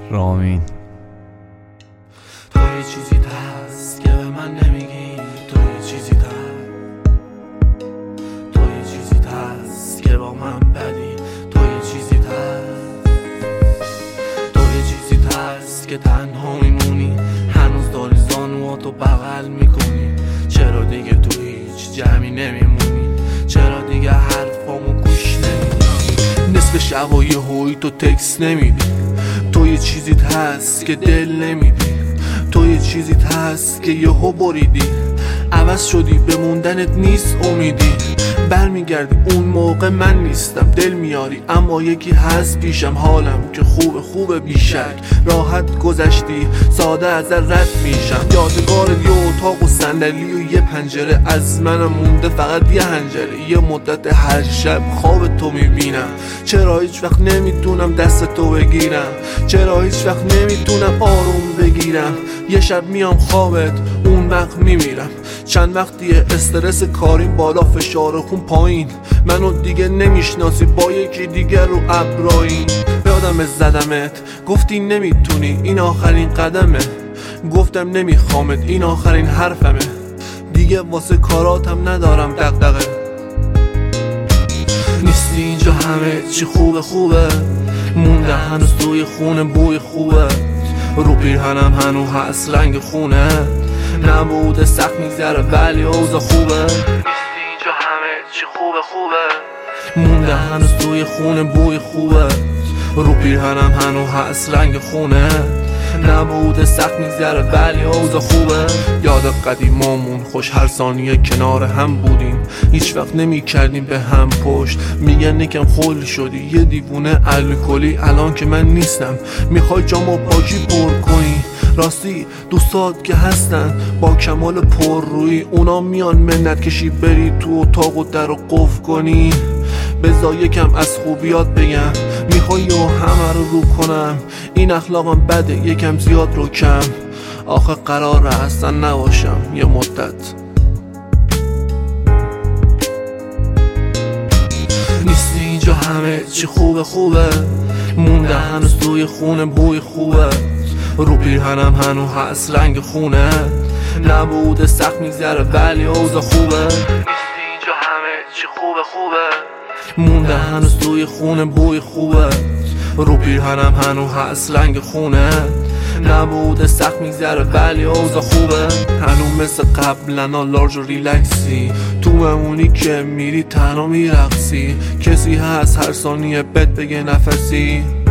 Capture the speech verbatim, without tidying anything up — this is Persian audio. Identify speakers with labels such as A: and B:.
A: رامین.
B: تو یه چیزی هست که به من نمیگی، تو یه چیزی هست، تو یه چیزی هست که با من بدی، تو یه چیزی هست، تو یه چیزی هست که تنها میمونی، هنوز داری زانواتو بغل میکنی. چرا دیگه تو هیچ جمعی نمیمونی؟ چرا دیگه حرفامو گوش نمیدی؟ نصف شبای هوی تو تکس نمیدی. تو یه چیزی هست که دل نمیدی. تو یه چیزی هست که یهو بریدی، عوض شدی، به موندنت نیست امیدی. برمیگردی اون موقع من نیستم، دل میاری اما یکی هست پیشم، حالم که خوب خوب بیشک. راحت گذشتی، ساده از رد میشم. یادگار یه اتاق و صندلی و یه پنجره، از منم مونده فقط یه حنجره. یه مدت هر شب خواب تو میبینم. چرا هیچ وقت نمیتونم دست تو بگیرم؟ چرا هیچ وقت نمیتونم آروم بگیرم؟ یه شب میام خوابت، اون وقت میمیرم. چند وقتیه استرس کاریم بالا، فشار خون پایین، منو دیگه نمیشناسی، با یکی دیگه رو ابراین. یادم زدمت، گفتی نمیتونی، این آخرین قدمه. گفتم نمیخوامت، این آخرین حرفمه. دیگه واسه کاراتم ندارم دغدغه. نیستی اینجا، همه چی خوبه خوبه، مونده هنوز توی خونه بوی خوبه. رو پیرهنم هنو هست رنگ خونه، نبوده سخت میگذره ولی اوضاع خوبه. نیستی اینجا، همه چی خوبه خوبه، مونده هنوز توی خونه بوی خوبه. رو پیرهنم هنو هست رنگ خونه، نبوده سخت میگذره ولی اوضاع خوبه. یاد قدیمامون خوش، هر ثانیه کنار هم بودیم، هیچ وقت نمی کردیم به هم پشت. میگن یکم خل شدی، یه دیوونه الکلی، الان که من نیستم میخوای جامو پاکی پر کنی. راستی دوستات که هستن با کمال پر روی، اونا میان منت کشی بری تو اتاق و در رو قفل کنی. بذار یکم از خوبیات بگم، میخوای و همه رو رو کنم. این اخلاقم بده، یکم زیاد رو کم. آخه قراره اصلا نباشم یه مدت. نیستی اینجا، همه چی خوبه خوبه، مونده هنوز توی خونه بوی خوبه. رو پیرهنم هنو هست رنگ خونه، نبوده سخت میگذره ولی اوضاع خوبه. نیستی اینجا، همه چی خوبه خوبه، مونده هنوز توی خونه بوی خوبه. رو پیرهنم هنو هست رنگ خونه، نبوده سخت میگذره ولی اوضاع خوبه. هنو مثل قبلنا لارج و ریلکسی، تو بمونی که میری تنها میرقصی. کسی هست هر ثانیه بهت بگه نفسی؟